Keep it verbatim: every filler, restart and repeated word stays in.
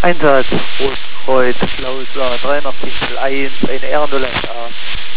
Einsatz, Rotkreuz, Lauser, drei null null eins, eine R null eins A.